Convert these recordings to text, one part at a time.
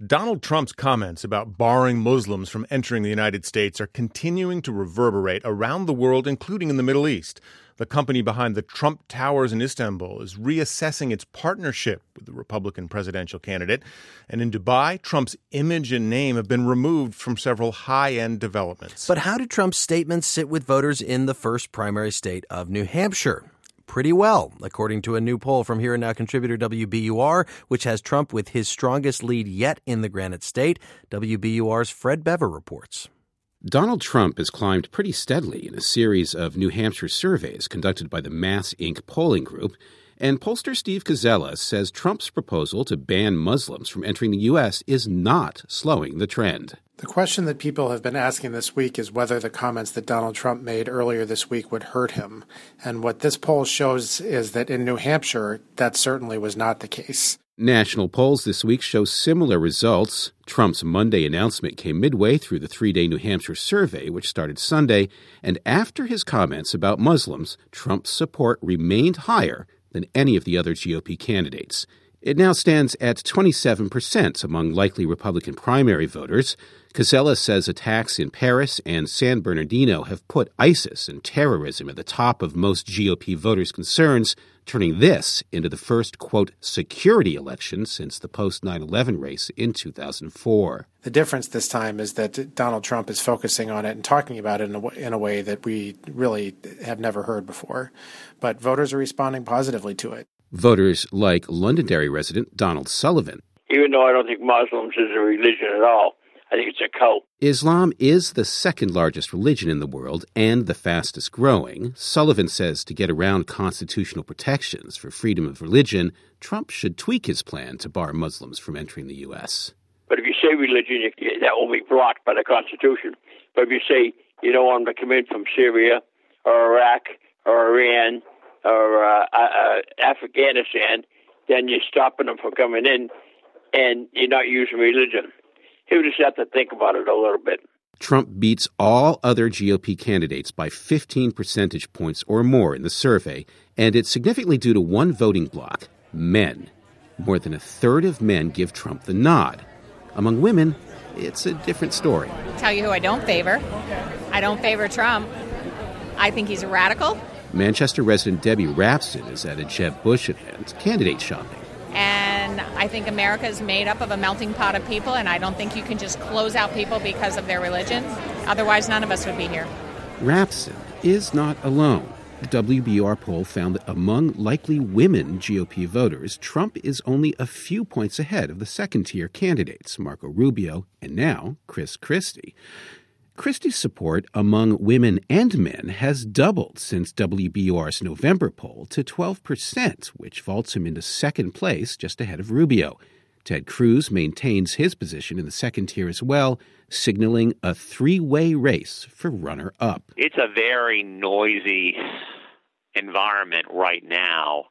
Donald Trump's comments about barring Muslims from entering the United States are continuing to reverberate around the world, including in the Middle East. The company behind the Trump Towers in Istanbul is reassessing its partnership with the Republican presidential candidate. And in Dubai, Trump's image and name have been removed from several high-end developments. But how do Trump's statements sit with voters in the first primary state of New Hampshire? Pretty well, according to a new poll from Here and Now contributor WBUR, which has Trump with his strongest lead yet in the Granite State. WBUR's Fred Bever reports. Donald Trump has climbed pretty steadily in a series of New Hampshire surveys conducted by the Mass Inc. polling group, and pollster Steve Koczela says Trump's proposal to ban Muslims from entering the U.S. is not slowing the trend. The question that people have been asking this week is whether the comments that Donald Trump made earlier this week would hurt him. And what this poll shows is that in New Hampshire, that certainly was not the case. National polls this week show similar results. Trump's Monday announcement came midway through the three-day New Hampshire survey, which started Sunday, and after his comments about Muslims, Trump's support remained higher than any of the other GOP candidates. It now stands at 27% among likely Republican primary voters. Koczela says attacks in Paris and San Bernardino have put ISIS and terrorism at the top of most GOP voters' concerns, turning this into the first, quote, security election since the post-9/11 race in 2004. The difference this time is that Donald Trump is focusing on it and talking about it in a way that we really have never heard before. But voters are responding positively to it. Voters like Londonderry resident Donald Sullivan. Even though I don't think Muslims is a religion at all, I think it's a cult. Islam is the second largest religion in the world and the fastest growing. Sullivan says to get around constitutional protections for freedom of religion, Trump should tweak his plan to bar Muslims from entering the U.S. But if you say religion, that will be blocked by the Constitution. But if you say you don't want them to come in from Syria or Iraq or Iran or Afghanistan, then you're stopping them from coming in and you're not using religion. He would just have to think about it a little bit. Trump beats all other GOP candidates by 15 percentage points or more in the survey, and it's significantly due to one voting bloc, men. More than a third of men give Trump the nod. Among women, it's a different story. I'll tell you who I don't favor. I don't favor Trump. I think he's a radical. Manchester resident Debbie Rapson is at a Jeb Bush event, candidate shopping. And I think America is made up of a melting pot of people, and I don't think you can just close out people because of their religion. Otherwise, none of us would be here. Rapson is not alone. The WBUR poll found that among likely women GOP voters, Trump is only a few points ahead of the second-tier candidates, Marco Rubio and now Chris Christie. Christie's support among women and men has doubled since WBUR's November poll to 12%, which vaults him into second place just ahead of Rubio. Ted Cruz maintains his position in the second tier as well, signaling a three-way race for runner-up. It's a very noisy environment right now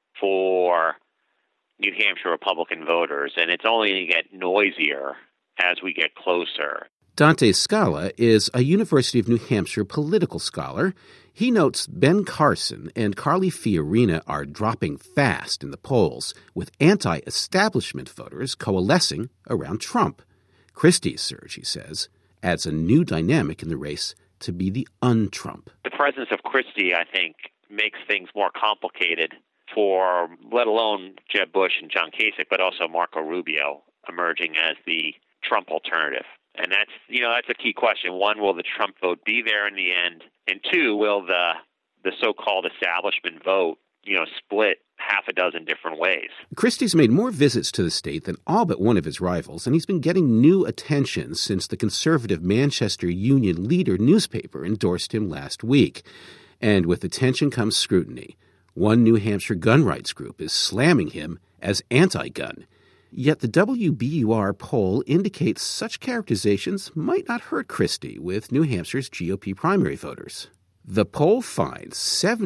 for New Hampshire Republican voters, and it's only going to get noisier as we get closer. Dante Scala is a University of New Hampshire political scholar. He notes Ben Carson and Carly Fiorina are dropping fast in the polls, with anti-establishment voters coalescing around Trump. Christie's surge, he says, adds a new dynamic in the race to be the un-Trump. The presence of Christie, I think, makes things more complicated for, let alone Jeb Bush and John Kasich, but also Marco Rubio emerging as the Trump alternative. And that's a key question. One, will the Trump vote be there in the end? And two, will the so-called establishment vote, split half a dozen different ways? Christie's made more visits to the state than all but one of his rivals, and he's been getting new attention since the conservative Manchester Union Leader newspaper endorsed him last week. And with attention comes scrutiny. One New Hampshire gun rights group is slamming him as anti-gun. Yet the WBUR poll indicates such characterizations might not hurt Christie with New Hampshire's GOP primary voters. The poll finds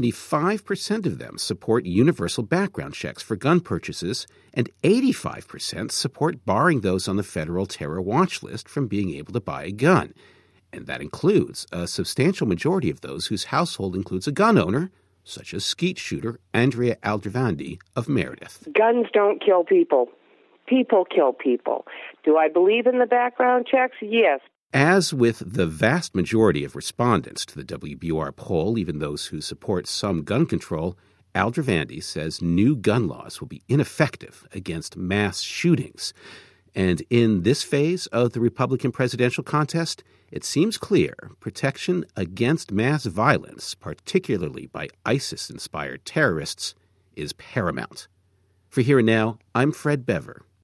75% of them support universal background checks for gun purchases, and 85% support barring those on the federal terror watch list from being able to buy a gun. And that includes a substantial majority of those whose household includes a gun owner, such as skeet shooter Andrea Aldrovandi of Meredith. Guns don't kill people. people kill people. Do I believe in the background checks? Yes. As with the vast majority of respondents to the WBUR poll, even those who support some gun control, Al Dravandi says new gun laws will be ineffective against mass shootings. And in this phase of the Republican presidential contest, it seems clear protection against mass violence, particularly by ISIS-inspired terrorists, is paramount. For Here and Now, I'm Fred Bever.